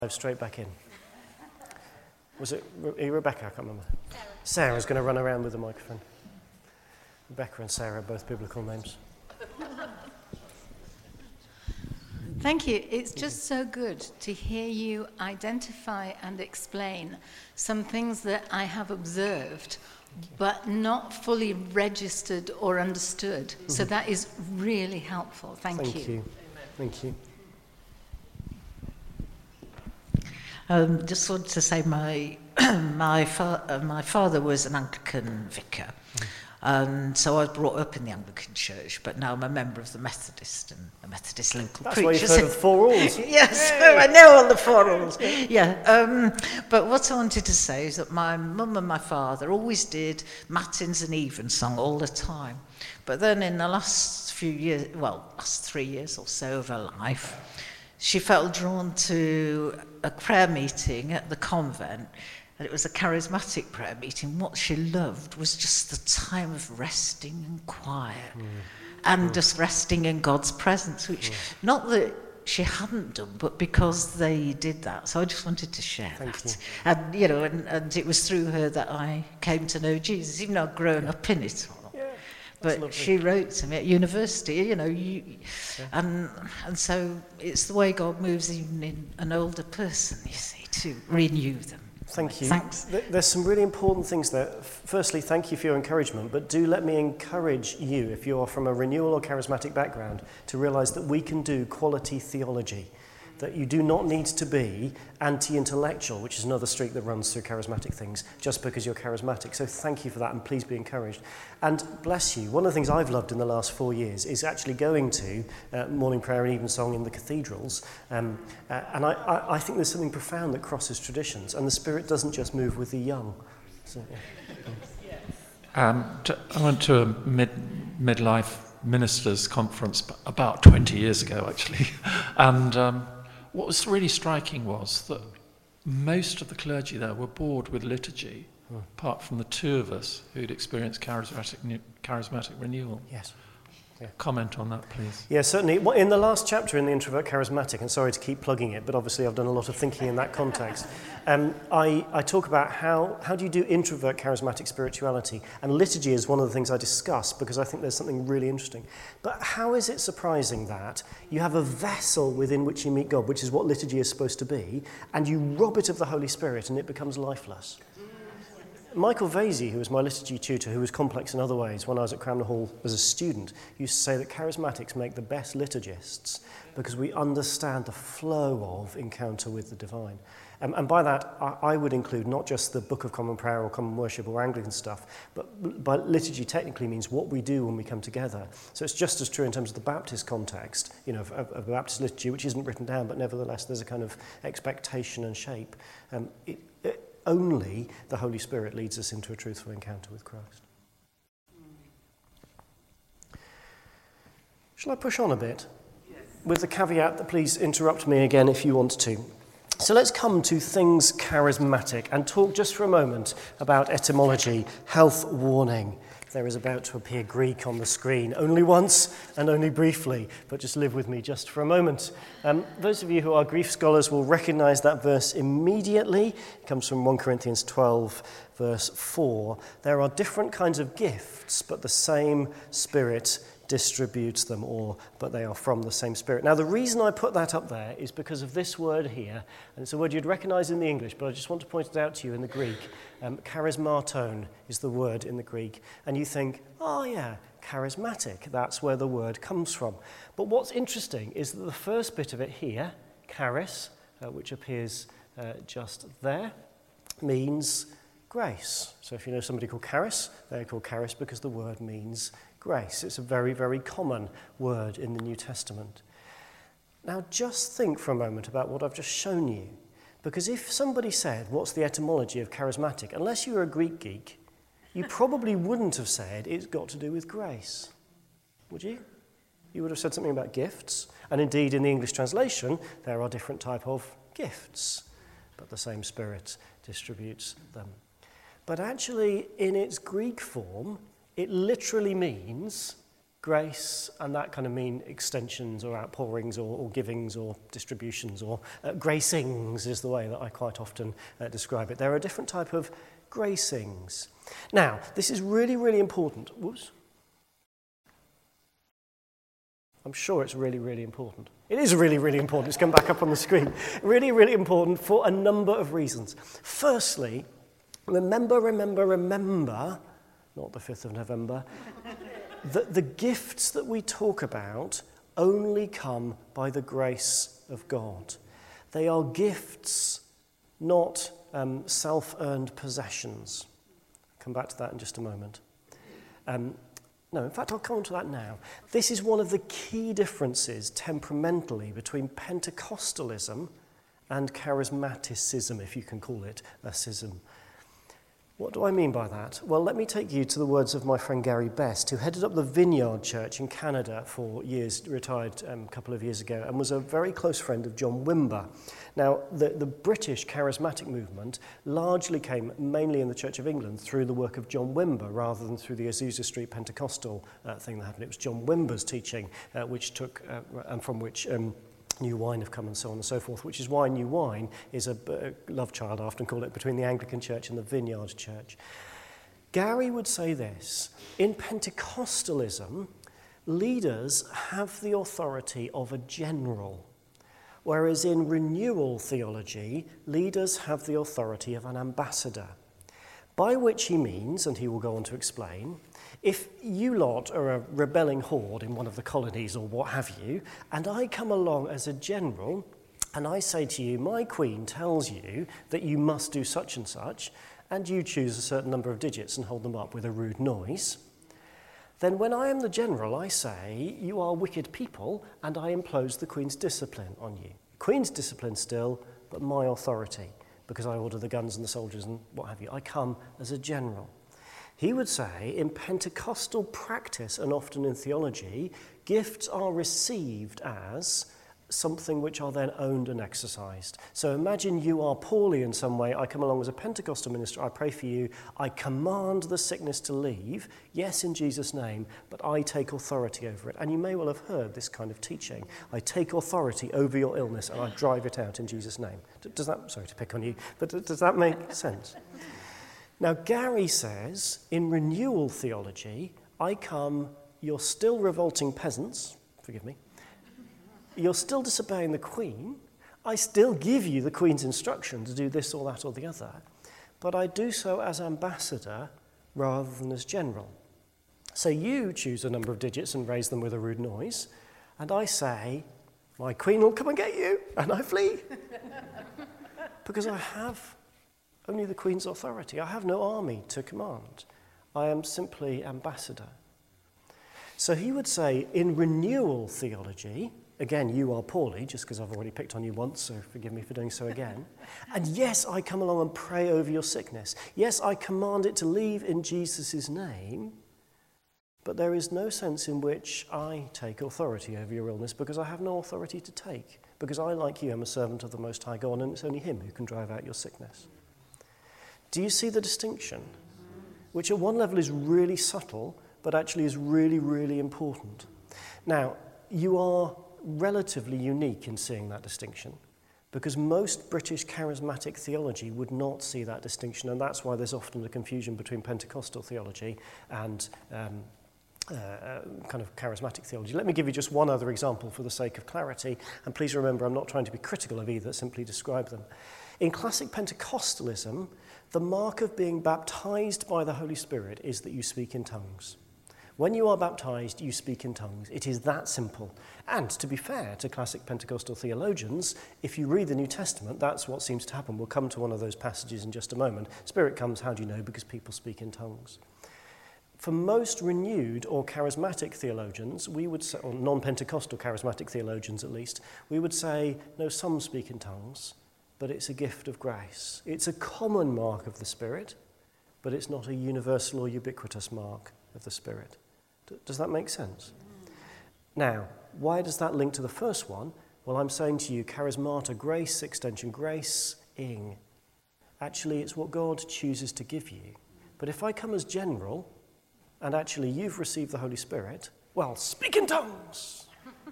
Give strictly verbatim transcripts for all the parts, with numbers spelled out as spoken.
Straight back in. Was it Re- Rebecca? I can't remember. Sarah. Sarah's going to run around with the microphone. Rebecca and Sarah are both biblical names. Thank you. It's just so good to hear you identify and explain some things that I have observed but not fully registered or understood. Mm-hmm. So that is really helpful. Thank, Thank you. you. Thank you. Um, just wanted to say my my, fa- uh, my father was an Anglican vicar, mm. and so I was brought up in the Anglican church, but now I'm a member of the Methodist and the Methodist local That's preachers. That's why you've heard of four rules. Yes, I know all the four rules. Yeah, um, but what I wanted to say is that my mum and my father always did matins and evensong all the time, but then in the last few years, well, last three years or so of her life, she felt drawn to a prayer meeting at the convent, and it was a charismatic prayer meeting. What she loved was just the time of resting and quiet, mm. and mm. just resting in God's presence, which, mm. not that she hadn't done, but because they did that. So I just wanted to share Thank that. You. And, you know, and, and it was through her that I came to know Jesus, even though I'd grown up in it. But lovely. She wrote to me at university, you know, you, yeah. and and so it's the way God moves even in an older person, you see, to renew them. Thank you. Thanks. There's some really important things there. Firstly, thank you for your encouragement, but do let me encourage you, if you're from a renewal or charismatic background, to realise that we can do quality theology, that you do not need to be anti-intellectual, which is another streak that runs through charismatic things, just because you're charismatic. So thank you for that, and please be encouraged. And bless you, one of the things I've loved in the last four years is actually going to uh, morning prayer and evensong in the cathedrals. Um, uh, and I, I, I think there's something profound that crosses traditions, and the Spirit doesn't just move with the young. So, yeah. um, to, I went to a mid, midlife ministers' conference about twenty years ago, actually, and um, what was really striking was that most of the clergy there were bored with liturgy, hmm. apart from the two of us who'd experienced charismatic charismatic renewal. Yes. Yeah. Comment on that, please. Yeah, certainly. In the last chapter in the Introvert Charismatic, and sorry to keep plugging it, but obviously I've done a lot of thinking in that context, um, I, I talk about how, how do you do introvert charismatic spirituality, and liturgy is one of the things I discuss because I think there's something really interesting. But how is it surprising that you have a vessel within which you meet God, which is what liturgy is supposed to be, and you rob it of the Holy Spirit and it becomes lifeless? Michael Vasey, who was my liturgy tutor, who was complex in other ways when I was at Cranmer Hall as a student, used to say that charismatics make the best liturgists because we understand the flow of encounter with the divine. Um, and by that, I, I would include not just the Book of Common Prayer or Common Worship or Anglican stuff, but by liturgy technically means what we do when we come together. So it's just as true in terms of the Baptist context, you know, of, of Baptist liturgy, which isn't written down, but nevertheless there's a kind of expectation and shape. Um, it, it, Only the Holy Spirit leads us into a truthful encounter with Christ. Shall I push on a bit? Yes. With the caveat that please interrupt me again if you want to. So let's come to things charismatic and talk just for a moment about etymology, health warning. There is about to appear Greek on the screen, only once and only briefly, but just live with me just for a moment. Um, those of you who are Greek scholars will recognize that verse immediately. It comes from First Corinthians twelve, verse four. There are different kinds of gifts, but the same Spirit distributes them all, but they are from the same Spirit. Now, the reason I put that up there is because of this word here, and it's a word you'd recognize in the English, but I just want to point it out to you in the Greek. Um, charismaton is the word in the Greek, and you think, oh yeah, charismatic, that's where the word comes from. But what's interesting is that the first bit of it here, charis, uh, which appears uh, just there, means grace. So if you know somebody called Charis, they're called Charis because the word means grace. It's a very, very common word in the New Testament. Now just think for a moment about what I've just shown you. Because if somebody said, what's the etymology of charismatic, unless you were a Greek geek, you probably wouldn't have said it's got to do with grace. Would you? You would have said something about gifts. And indeed, in the English translation, there are different type of gifts, but the same Spirit distributes them. But actually, in its Greek form, it literally means Grace, and that kind of mean extensions or outpourings or, or givings or distributions or uh, gracings is the way that I quite often uh, describe it. There are a different type of gracings. Now, this is really, really important. Whoops. I'm sure it's really, really important. It is really, really important. It's come back up on the screen. Really, really important for a number of reasons. Firstly, remember, remember, remember, not the fifth of November, that the gifts that we talk about only come by the grace of God. They are gifts, not um, self-earned possessions. I'll come back to that in just a moment. Um, no, in fact, I'll come on to that now. This is one of the key differences temperamentally between Pentecostalism and charismaticism, if you can call it a schism. What do I mean by that? Well, let me take you to the words of my friend Gary Best, who headed up the Vineyard Church in Canada for years, retired um, a couple of years ago, and was a very close friend of John Wimber. Now, the, the British charismatic movement largely came mainly in the Church of England through the work of John Wimber, rather than through the Azusa Street Pentecostal uh, thing that happened. It was John Wimber's teaching, uh, which took, uh, and from which Um, New Wine have come and so on and so forth, which is why New Wine is a, a love child, I often call it, between the Anglican Church and the Vineyard Church. Gary would say this: in Pentecostalism, leaders have the authority of a general, whereas in renewal theology, leaders have the authority of an ambassador. By which he means, and he will go on to explain, if you lot are a rebelling horde in one of the colonies or what have you, and I come along as a general, and I say to you, my queen tells you that you must do such and such, and you choose a certain number of digits and hold them up with a rude noise, then when I am the general, I say, you are wicked people, and I impose the queen's discipline on you. Queen's discipline still, but my authority, because I order the guns and the soldiers and what have you. I come as a general. He would say, in Pentecostal practice and often in theology, gifts are received as something which are then owned and exercised. So imagine you are poorly in some way. I come along as a Pentecostal minister. I pray for you. I command the sickness to leave. Yes, in Jesus' name, but I take authority over it. And you may well have heard this kind of teaching. I take authority over your illness and I drive it out in Jesus' name. Does that, sorry to pick on you, but does that make sense? Now, Gary says, in renewal theology, I come, you're still revolting peasants, forgive me, you're still disobeying the Queen, I still give you the Queen's instruction to do this or that or the other, but I do so as ambassador rather than as general. So you choose a number of digits and raise them with a rude noise, and I say, my Queen will come and get you, and I flee. Because I have only the Queen's authority. I have no army to command. I am simply ambassador. So he would say, in renewal theology, again, you are poorly, just because I've already picked on you once, so forgive me for doing so again. And yes, I come along and pray over your sickness. Yes, I command it to leave in Jesus' name, but there is no sense in which I take authority over your illness because I have no authority to take, because I, like you, am a servant of the Most High God, and it's only him who can drive out your sickness. Do you see the distinction? Which at one level is really subtle, but actually is really, really important. Now, you are relatively unique in seeing that distinction, because most British charismatic theology would not see that distinction, and that's why there's often a confusion between Pentecostal theology and um, uh, kind of charismatic theology. Let me give you just one other example for the sake of clarity, and please remember I'm not trying to be critical of either, simply describe them. In classic Pentecostalism, the mark of being baptized by the Holy Spirit is that you speak in tongues. When you are baptized, you speak in tongues. It is that simple. And to be fair to classic Pentecostal theologians, if you read the New Testament, that's what seems to happen. We'll come to one of those passages in just a moment. Spirit comes, how do you know? Because people speak in tongues. For most renewed or charismatic theologians, we would say, or non-Pentecostal charismatic theologians at least, we would say, no, some speak in tongues, but it's a gift of grace. It's a common mark of the Spirit, but it's not a universal or ubiquitous mark of the Spirit. Does that make sense? Now, why does that link to the first one? Well, I'm saying to you, charismata, grace extension, grace-ing. Actually, it's what God chooses to give you. But if I come as general, and actually you've received the Holy Spirit, Well, speak in tongues.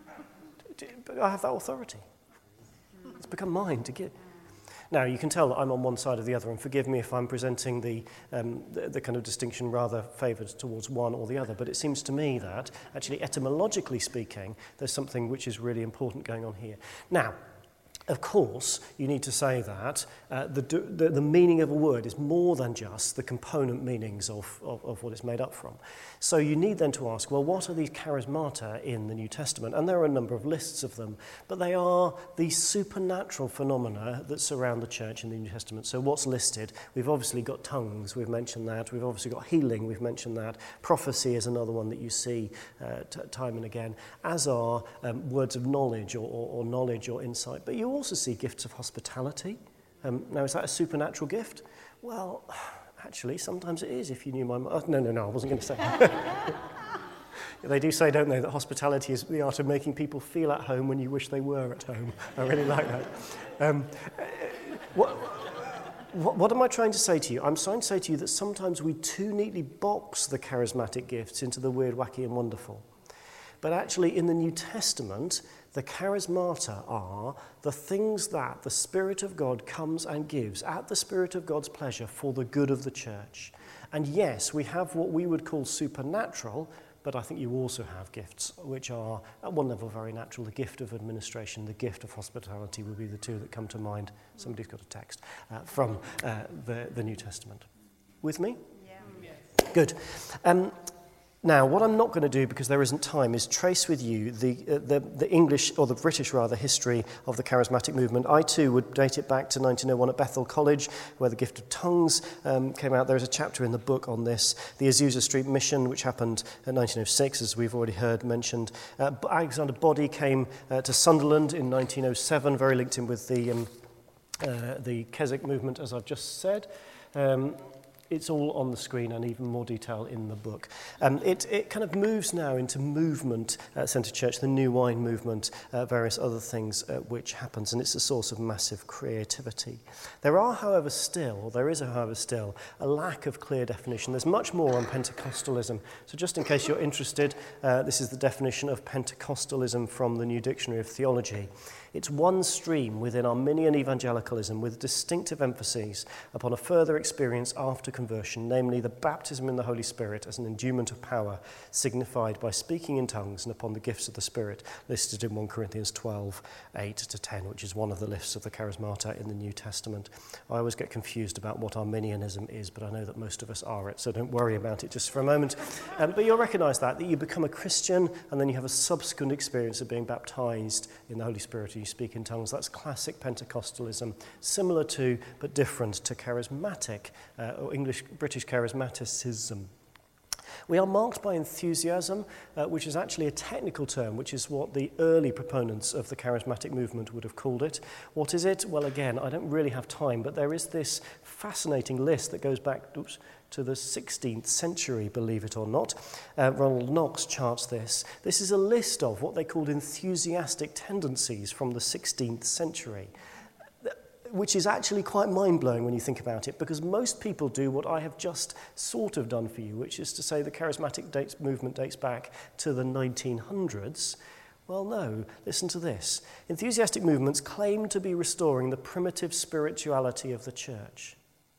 I have that authority. It's become mine to give. Now, you can tell that I'm on one side or the other, and forgive me if I'm presenting the, um, the, the kind of distinction rather favoured towards one or the other, but it seems to me that, actually, etymologically speaking, there's something which is really important going on here. Now, of course, you need to say that uh, the, the, the meaning of a word is more than just the component meanings of, of, of what it's made up from. So you need then to ask, well, what are these charismata in the New Testament? And there are a number of lists of them, but they are the supernatural phenomena that surround the church in the New Testament. So what's listed? We've obviously got tongues, we've mentioned that. We've obviously got healing, we've mentioned that. Prophecy is another one that you see uh, t- time and again, as are um, words of knowledge or, or, or knowledge or insight. But you also see gifts of hospitality. Um, now, is that a supernatural gift? Well, actually, sometimes it is, if you knew my... Oh, no, no, no, I wasn't going to say. They do say, don't they, that hospitality is the art of making people feel at home when you wish they were at home. I really like that. Um, what, what, what am I trying to say to you? I'm trying to say to you that sometimes we too neatly box the charismatic gifts into the weird, wacky, and wonderful. But actually, in the New Testament, the charismata are the things that the Spirit of God comes and gives at the Spirit of God's pleasure for the good of the church. And yes, we have what we would call supernatural, but I think you also have gifts which are, at one level, very natural. The gift of administration, the gift of hospitality would be the two that come to mind. Somebody's got a text uh, from uh, the, the New Testament. With me? Yeah. Yes. Good. Um, Now, what I'm not going to do, because there isn't time, is trace with you the, uh, the, the English, or the British rather, history of the charismatic movement. I too would date it back to nineteen oh one at Bethel College, where the gift of tongues um, came out. There's a chapter in the book on this. The Azusa Street Mission, which happened in nineteen oh six, as we've already heard mentioned. Uh, Alexander Boddy came uh, to Sunderland in nineteen oh seven, very linked in with the, um, uh, the Keswick movement, as I've just said. Um, It's all on the screen and even more detail in the book. Um, it, it kind of moves now into movement at Centre Church, the New Wine movement, uh, various other things uh, which happens, and it's a source of massive creativity. There are, however, still, there is, however, still, a lack of clear definition. There's much more on Pentecostalism. So just in case you're interested, uh, this is the definition of Pentecostalism from the New Dictionary of Theology. It's one stream within Arminian evangelicalism with distinctive emphases upon a further experience after conversion, namely the baptism in the Holy Spirit as an endowment of power signified by speaking in tongues and upon the gifts of the Spirit listed in First Corinthians twelve, eight to ten, which is one of the lists of the charismata in the New Testament. I always get confused about what Arminianism is, but I know that most of us are it, so don't worry about it just for a moment. Um, but you'll recognise that, that you become a Christian and then you have a subsequent experience of being baptised in the Holy Spirit. You speak in tongues. That's classic Pentecostalism, similar to, but different to charismatic, uh, or English, British charismaticism. We are marked by enthusiasm, uh, which is actually a technical term, which is what the early proponents of the charismatic movement would have called it. What is it? Well, again, I don't really have time, but there is this fascinating list that goes back oops, to the sixteenth century, believe it or not. Uh, Ronald Knox charts this. This is a list of what they called enthusiastic tendencies from the sixteenth century, which is actually quite mind-blowing when you think about it, because most people do what I have just sort of done for you, which is to say the charismatic dates, movement dates back to the nineteen hundreds. Well, no, listen to this. Enthusiastic movements claim to be restoring the primitive spirituality of the church.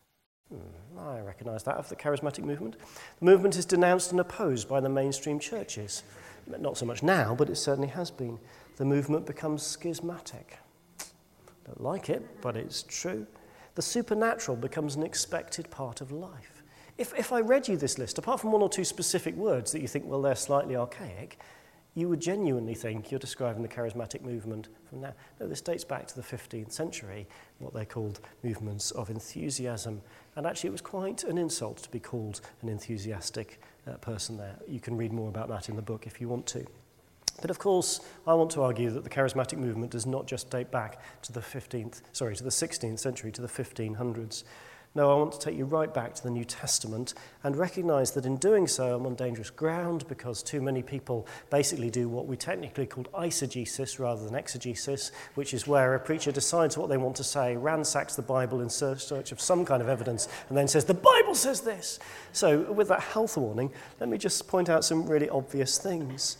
Hmm, I recognise that of the charismatic movement. The movement is denounced and opposed by the mainstream churches. Not so much now, but it certainly has been. The movement becomes schismatic. Don't like it, but it's true. The supernatural becomes an expected part of life. If, if I read you this list, apart from one or two specific words that you think, well, they're slightly archaic, you would genuinely think you're describing the charismatic movement from now. No, this dates back to the fifteenth century, what they called movements of enthusiasm. And actually it was quite an insult to be called an enthusiastic uh, person there. You can read more about that in the book if you want to. But of course, I want to argue that the charismatic movement does not just date back to the fifteenth, sorry, to the sixteenth century, to the fifteen hundreds. No, I want to take you right back to the New Testament and recognise that in doing so I'm on dangerous ground, because too many people basically do what we technically call eisegesis rather than exegesis, which is where a preacher decides what they want to say, ransacks the Bible in search of some kind of evidence, and then says, the Bible says this. So with that health warning, let me just point out some really obvious things.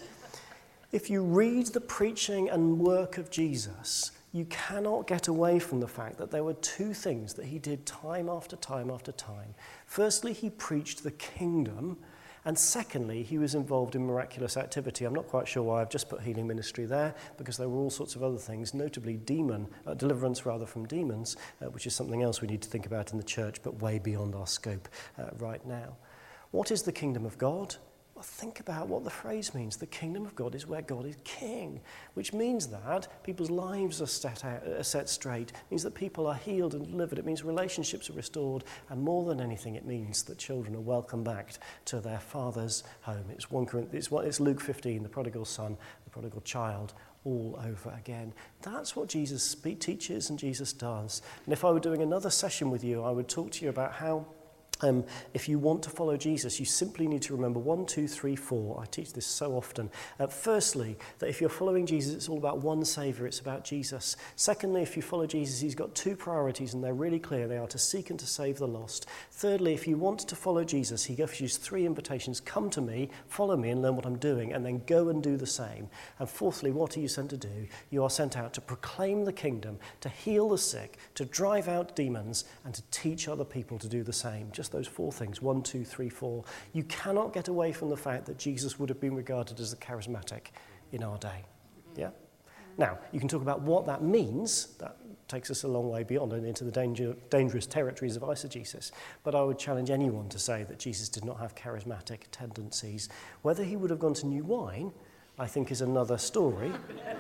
If you read the preaching and work of Jesus, you cannot get away from the fact that there were two things that he did time after time after time. Firstly, he preached the kingdom, and secondly, he was involved in miraculous activity. I'm not quite sure why I've just put healing ministry there, because there were all sorts of other things, notably demon, uh, deliverance rather from demons, uh, which is something else we need to think about in the church, but way beyond our scope uh, right now. What is the kingdom of God? Well, think about what the phrase means. The kingdom of God is where God is king, which means that people's lives are set, out, are set straight. It means that people are healed and delivered. It means relationships are restored. And more than anything, it means that children are welcomed back to their father's home. It's, one Corinthians, it's, it's Luke fifteen, the prodigal son, the prodigal child, all over again. That's what Jesus speak, teaches and Jesus does. And if I were doing another session with you, I would talk to you about how Um, if you want to follow Jesus, you simply need to remember one, two, three, four. I teach this so often. Uh, firstly, that if you're following Jesus, it's all about one Saviour. It's about Jesus. Secondly, if you follow Jesus, he's got two priorities, and they're really clear. They are to seek and to save the lost. Thirdly, if you want to follow Jesus, he gives you three invitations. Come to me, follow me, and learn what I'm doing, and then go and do the same. And fourthly, what are you sent to do? You are sent out to proclaim the kingdom, to heal the sick, to drive out demons, and to teach other people to do the same. Just those four things, one, two, three, four. You cannot get away from the fact that Jesus would have been regarded as a charismatic in our day. Yeah? Now, you can talk about what that means. That takes us a long way beyond and into the danger, dangerous territories of eisegesis. But I would challenge anyone to say that Jesus did not have charismatic tendencies. Whether he would have gone to new wine, I think, is another story.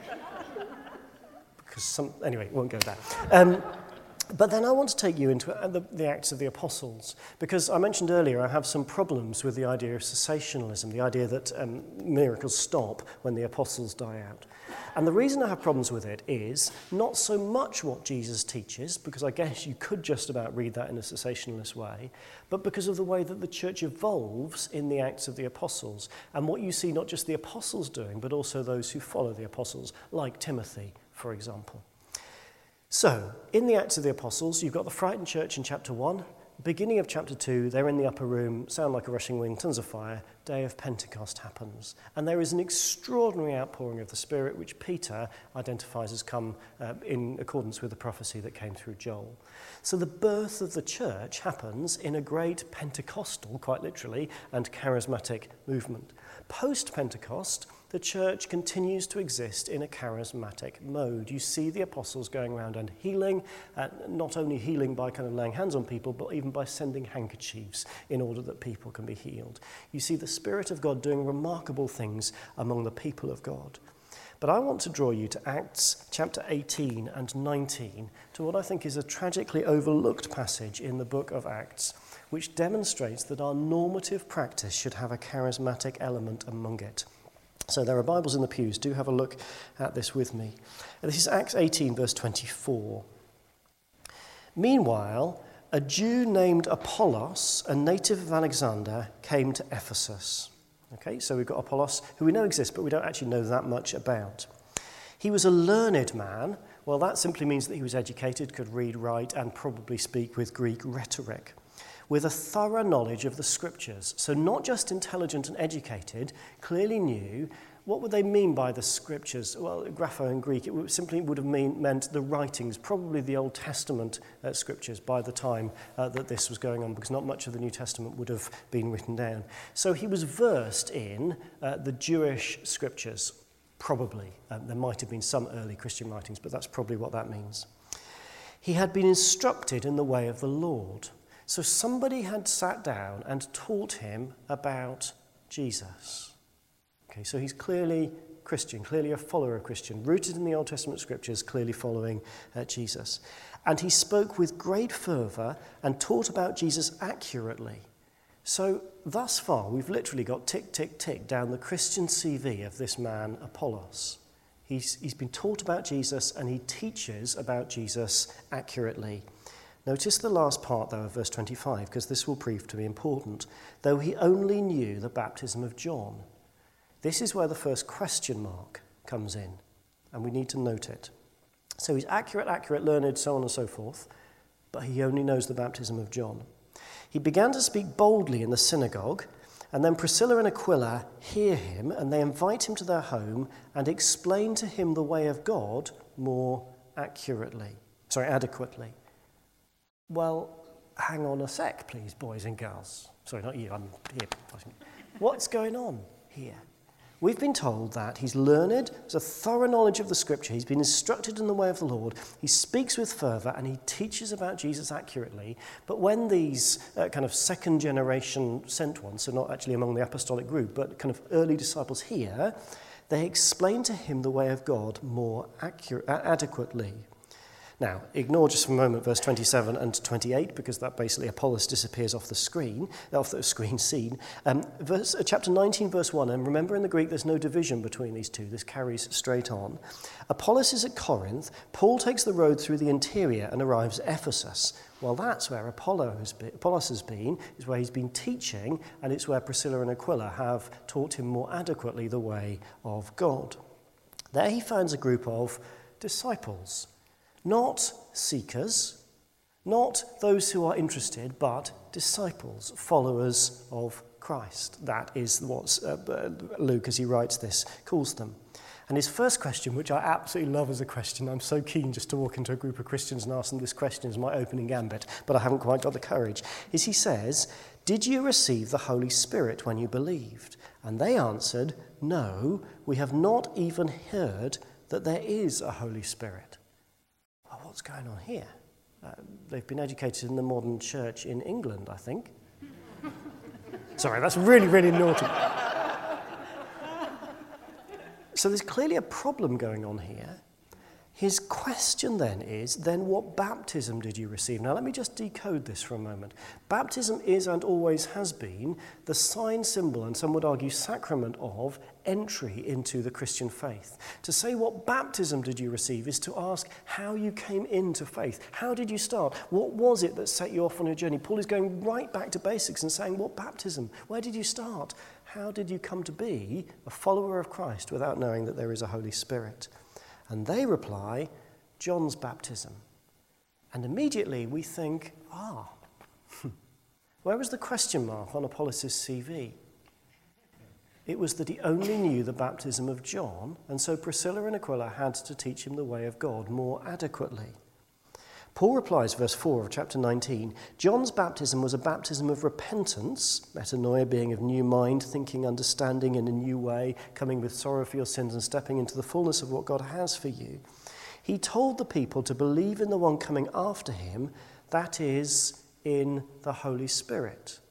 Because some, anyway, won't go there. Um, But then I want to take you into the, the Acts of the Apostles, because I mentioned earlier I have some problems with the idea of cessationalism, the idea that um, miracles stop when the apostles die out. And the reason I have problems with it is not so much what Jesus teaches, because I guess you could just about read that in a cessationalist way, but because of the way that the church evolves in the Acts of the Apostles, and what you see not just the apostles doing, but also those who follow the apostles, like Timothy, for example. So, in the Acts of the Apostles, you've got the frightened church in chapter one. Beginning of chapter two, they're in the upper room, sound like a rushing wind, tons of fire. Day of Pentecost happens. And there is an extraordinary outpouring of the Spirit, which Peter identifies as come uh, in accordance with the prophecy that came through Joel. So the birth of the church happens in a great Pentecostal, quite literally, and charismatic movement. Post-Pentecost, the church continues to exist in a charismatic mode. You see the apostles going around and healing, uh, not only healing by kind of laying hands on people, but even by sending handkerchiefs in order that people can be healed. You see the Spirit of God doing remarkable things among the people of God. But I want to draw you to Acts chapter eighteen and nineteen, to what I think is a tragically overlooked passage in the book of Acts, which demonstrates that our normative practice should have a charismatic element among it. So there are Bibles in the pews. Do have a look at this with me. This is Acts eighteen, verse twenty-four. Meanwhile, a Jew named Apollos, a native of Alexander, came to Ephesus. Okay, so we've got Apollos, who we know exists, but we don't actually know that much about. He was a learned man. Well, that simply means that he was educated, could read, write, and probably speak with Greek rhetoric, with a thorough knowledge of the scriptures. So not just intelligent and educated, clearly knew. What would they mean by the scriptures? Well, grapho in Greek, it would simply would have mean, meant the writings, probably the Old Testament uh, scriptures by the time uh, that this was going on, because not much of the New Testament would have been written down. So he was versed in uh, the Jewish scriptures, probably. Um, there might have been some early Christian writings, but that's probably what that means. He had been instructed in the way of the Lord. So somebody had sat down and taught him about Jesus. Okay, so he's clearly Christian, clearly a follower of Christian, rooted in the Old Testament scriptures, clearly following uh, Jesus. And he spoke with great fervour and taught about Jesus accurately. So thus far, we've literally got tick, tick, tick down the Christian C V of this man, Apollos. He's, he's been taught about Jesus and he teaches about Jesus accurately. Notice the last part, though, of verse twenty-five, because this will prove to be important. Though he only knew the baptism of John. This is where the first question mark comes in, and we need to note it. So he's accurate, accurate, learned, so on and so forth, but he only knows the baptism of John. He began to speak boldly in the synagogue, and then Priscilla and Aquila hear him, and they invite him to their home and explain to him the way of God more accurately, sorry, adequately. Well, hang on a sec, please, boys and girls. Sorry, not you, I'm here. What's going on here? We've been told that he's learned, has a thorough knowledge of the scripture, he's been instructed in the way of the Lord, he speaks with fervour, and he teaches about Jesus accurately. But when these uh, kind of second generation sent ones, so not actually among the apostolic group, but kind of early disciples here, they explain to him the way of God more accurate, adequately. Now, ignore just for a moment verse twenty-seven and twenty-eight, because that basically Apollos disappears off the screen, off the screen scene. Um, verse, uh, chapter nineteen, verse one, and remember in the Greek there's no division between these two. This carries straight on. Apollos is at Corinth. Paul takes the road through the interior and arrives at Ephesus. Well, that's where Apollo has been, Apollos has been, is where he's been teaching, and it's where Priscilla and Aquila have taught him more adequately the way of God. There he finds a group of disciples. Not seekers, not those who are interested, but disciples, followers of Christ. That is what uh, Luke, as he writes this, calls them. And his first question, which I absolutely love as a question, I'm so keen just to walk into a group of Christians and ask them this question as my opening gambit, but I haven't quite got the courage, is he says, "Did you receive the Holy Spirit when you believed?" And they answered, "No, we have not even heard that there is a Holy Spirit." Well, what's going on here? Uh, they've been educated in the modern church in England, I think. Sorry, that's really, really naughty. So there's clearly a problem going on here. His question then is, then what baptism did you receive? Now let me just decode this for a moment. Baptism is and always has been the sign, symbol, and some would argue sacrament of entry into the Christian faith. To say what baptism did you receive is to ask how you came into faith. How did you start? What was it that set you off on your journey? Paul is going right back to basics and saying, what baptism? Where did you start? How did you come to be a follower of Christ without knowing that there is a Holy Spirit? And they reply, John's baptism. And immediately we think, ah, where was the question mark on Apollos' C V? It was that he only knew the baptism of John, and so Priscilla and Aquila had to teach him the way of God more adequately. Paul replies, verse four of chapter nineteen, John's baptism was a baptism of repentance, metanoia being of new mind, thinking, understanding in a new way, coming with sorrow for your sins and stepping into the fullness of what God has for you. He told the people to believe in the one coming after him, that is, in the Holy Spirit.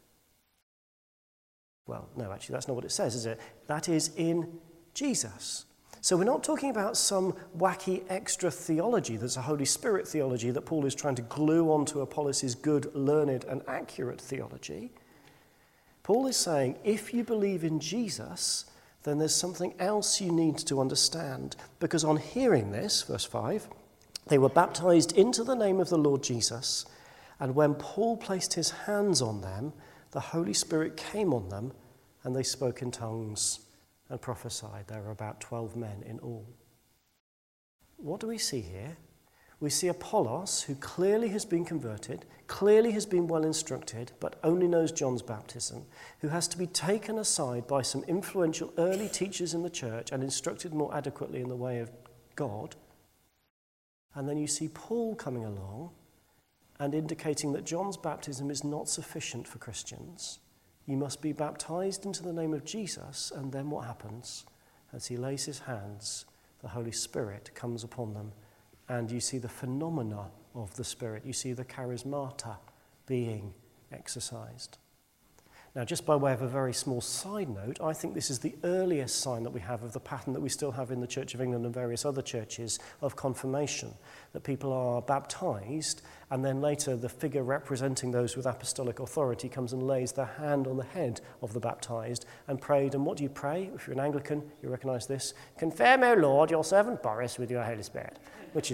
Well, no, actually, that's not what it says, is it? That is, in Jesus. So we're not talking about some wacky extra theology that's a Holy Spirit theology that Paul is trying to glue onto Apollos' good, learned, and accurate theology. Paul is saying, if you believe in Jesus, then there's something else you need to understand. Because on hearing this, verse five, they were baptized into the name of the Lord Jesus, and when Paul placed his hands on them, the Holy Spirit came on them, and they spoke in tongues and prophesied. There were about twelve men in all. What do we see here? We see Apollos, who clearly has been converted, clearly has been well instructed, but only knows John's baptism, who has to be taken aside by some influential early teachers in the church and instructed more adequately in the way of God. And then you see Paul coming along and indicating that John's baptism is not sufficient for Christians. You must be baptized into the name of Jesus, and then what happens? As he lays his hands, the Holy Spirit comes upon them, and you see the phenomena of the Spirit. You see the charismata being exercised. Now, just by way of a very small side note, I think this is the earliest sign that we have of the pattern that we still have in the Church of England and various other churches of confirmation, that people are baptized, and then later the figure representing those with apostolic authority comes and lays their hand on the head of the baptized and prayed. And what do you pray? If you're an Anglican, you recognize this. Confirm, O Lord, your servant Boris with your Holy Spirit, which is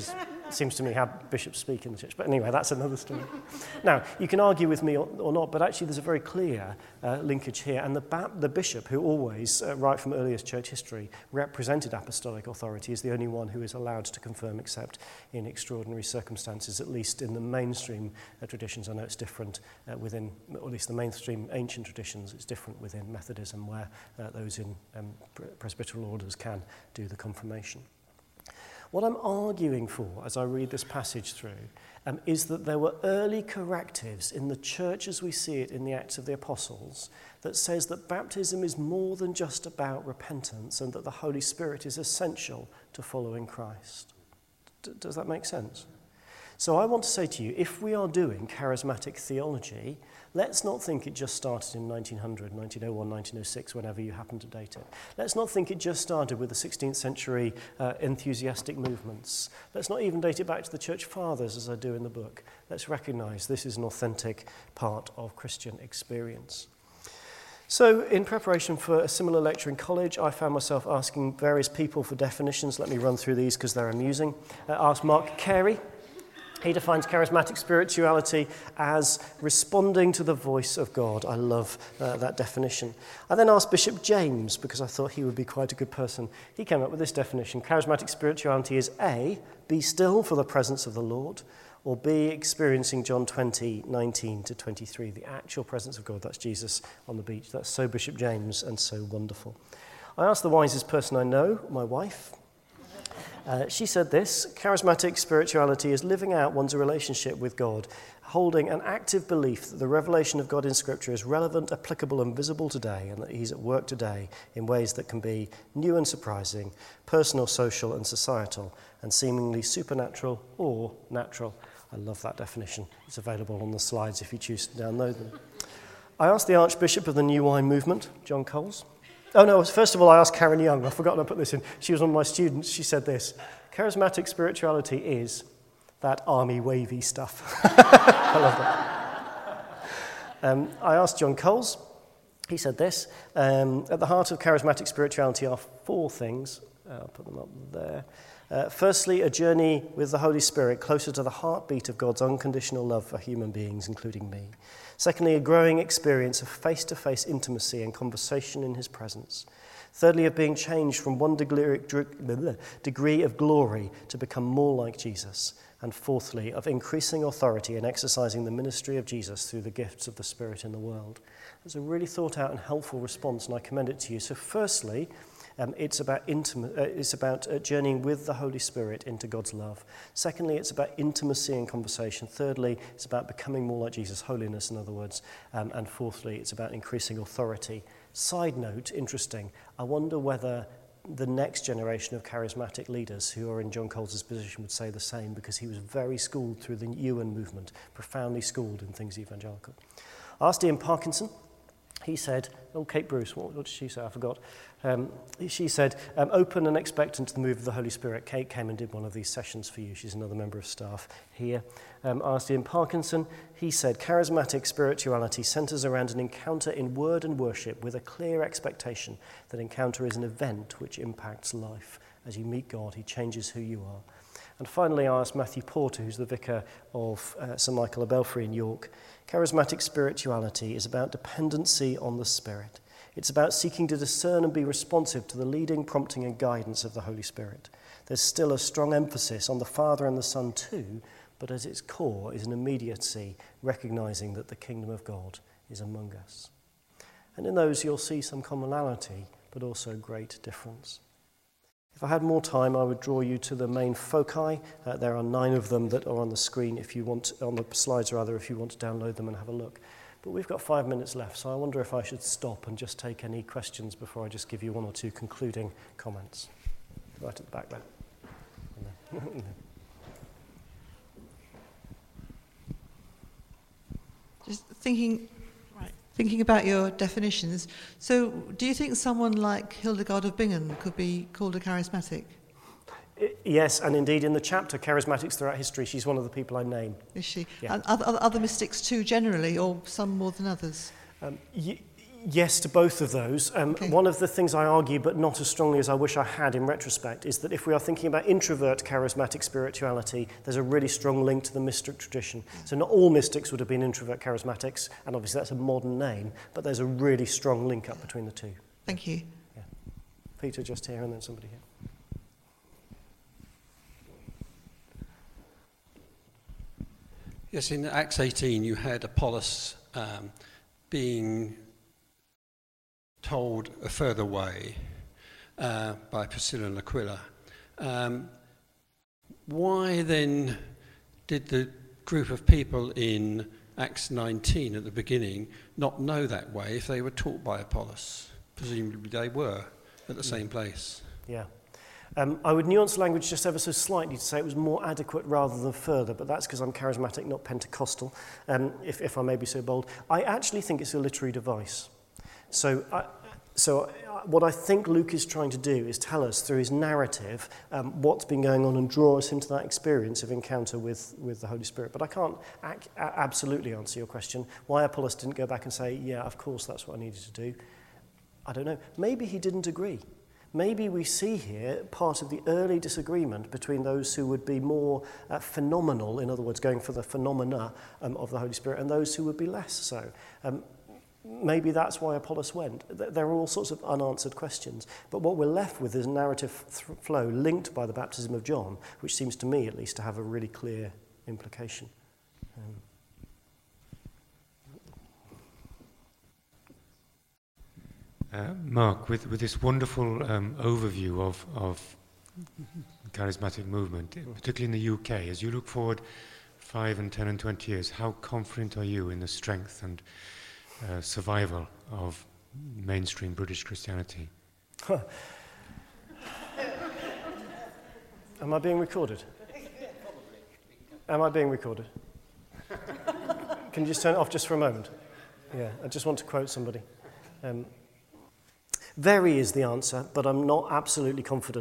seems to me how bishops speak in the church. But anyway, that's another story. Now, you can argue with me or, or not, but actually there's a very clear uh, linkage here. And the, ba- the bishop, who always, uh, right from earliest church history, represented apostolic authority, is the only one who is allowed to confirm except in extraordinary circumstances, at least in the mainstream uh, traditions. I know it's different uh, within, or at least the mainstream ancient traditions, it's different within Methodism, where uh, those in um, presbyteral orders can do the confirmation. What I'm arguing for, as I read this passage through, um, is that there were early correctives in the church as we see it in the Acts of the Apostles that says that baptism is more than just about repentance and that the Holy Spirit is essential to following Christ. D- does that make sense? So I want to say to you, if we are doing charismatic theology, let's not think it just started in nineteen hundred, nineteen oh one, nineteen oh six, whenever you happen to date it. Let's not think it just started with the sixteenth century uh, enthusiastic movements. Let's not even date it back to the Church Fathers, as I do in the book. Let's recognize this is an authentic part of Christian experience. So, in preparation for a similar lecture in college, I found myself asking various people for definitions. Let me run through these because they're amusing. I asked Mark Carey. He defines charismatic spirituality as responding to the voice of God. I love uh, that definition. I then asked Bishop James, because I thought he would be quite a good person. He came up with this definition. Charismatic spirituality is A, be still for the presence of the Lord, or B, experiencing John twenty, nineteen to twenty-three, the actual presence of God. That's Jesus on the beach. That's so Bishop James and so wonderful. I asked the wisest person I know, my wife. Uh, she said this: charismatic spirituality is living out one's relationship with God, holding an active belief that the revelation of God in Scripture is relevant, applicable and visible today, and that he's at work today in ways that can be new and surprising, personal, social and societal, and seemingly supernatural or natural. I love that definition. It's available on the slides if you choose to download them. I asked the Archbishop of the New Wine Movement, John Coles. Oh, no, first of all, I asked Karen Young. I've forgotten to put this in. She was one of my students. She said this: charismatic spirituality is that army wavy stuff. I love that. Um, I asked John Coles. He said this: um, at the heart of charismatic spirituality are four things. I'll put them up there. Uh, firstly, a journey with the Holy Spirit closer to the heartbeat of God's unconditional love for human beings, including me. Secondly, a growing experience of face-to-face intimacy and conversation in his presence. Thirdly, of being changed from one degree, degree of glory to become more like Jesus. And fourthly, of increasing authority and exercising the ministry of Jesus through the gifts of the Spirit in the world. It's a really thought out and helpful response, and I commend it to you. So firstly, Um, it's about intimate. Uh, it's about uh, journeying with the Holy Spirit into God's love. Secondly, it's about intimacy and conversation. Thirdly, it's about becoming more like Jesus, holiness, in other words. Um, and fourthly, it's about increasing authority. Side note, interesting. I wonder whether the next generation of charismatic leaders who are in John Coles' position would say the same, because he was very schooled through the Ewan movement, profoundly schooled in things evangelical. I asked Ian Parkinson. He said, oh, Kate Bruce, what, what did she say? I forgot. Um, she said, um, open and expectant to the move of the Holy Spirit. Kate came and did one of these sessions for you. She's another member of staff here. Um, I asked Ian Parkinson. He said, charismatic spirituality centers around an encounter in word and worship with a clear expectation that encounter is an event which impacts life. As you meet God, he changes who you are. And finally, I asked Matthew Porter, who's the vicar of uh, Saint Michael of Belfry in York. Charismatic spirituality is about dependency on the Spirit. It's about seeking to discern and be responsive to the leading, prompting and guidance of the Holy Spirit. There's still a strong emphasis on the Father and the Son too, but at its core is an immediacy, recognizing that the kingdom of God is among us. And in those you'll see some commonality, but also great difference. If I had more time, I would draw you to the main foci. Uh, there are nine of them that are on the screen, if you want, on the slides rather, if you want to download them and have a look. But we've got five minutes left, so I wonder if I should stop and just take any questions before I just give you one or two concluding comments. Right at the back there. Just thinking... Thinking about your definitions, so do you think someone like Hildegard of Bingen could be called a charismatic? Yes, and indeed in the chapter, Charismatics Throughout History, she's one of the people I name. Is she? Yeah. And other, other mystics too, generally, or some more than others? Um, y- Yes to both of those. Um, Okay. One of the things I argue, but not as strongly as I wish I had in retrospect, is that if we are thinking about introvert charismatic spirituality, there's a really strong link to the mystic tradition. So not all mystics would have been introvert charismatics, and obviously that's a modern name, but there's a really strong link up between the two. Thank you. Peter just here, and then somebody here. Yes, in Acts eighteen, you had Apollos um, being told a further way uh, by Priscilla and Aquila. Um, why then did the group of people in Acts nineteen at the beginning not know that way if they were taught by Apollos? Presumably they were at the same place. Yeah. Um, I would nuance language just ever so slightly to say it was more adequate rather than further, but that's because I'm charismatic, not Pentecostal, um, if, if I may be so bold. I actually think it's a literary device. So, I, so what I think Luke is trying to do is tell us through his narrative um, what's been going on and draw us into that experience of encounter with, with the Holy Spirit. But I can't ac- absolutely answer your question. Why Apollos didn't go back and say, yeah, of course, that's what I needed to do. I don't know. Maybe he didn't agree. Maybe we see here part of the early disagreement between those who would be more uh, phenomenal, in other words, going for the phenomena um, of the Holy Spirit, and those who would be less so. Um, maybe that's why Apollos went. There are all sorts of unanswered questions. But what we're left with is a narrative th- flow linked by the baptism of John, which seems to me, at least, to have a really clear implication. Um, Uh, Mark, with, with this wonderful um, overview of, of charismatic movement, particularly in the U K, as you look forward five and ten and twenty years, how confident are you in the strength and uh, survival of mainstream British Christianity? Am I being recorded? Am I being recorded? Can you just turn it off just for a moment? Yeah, I just want to quote somebody. Um, Very is the answer, but I'm not absolutely confident.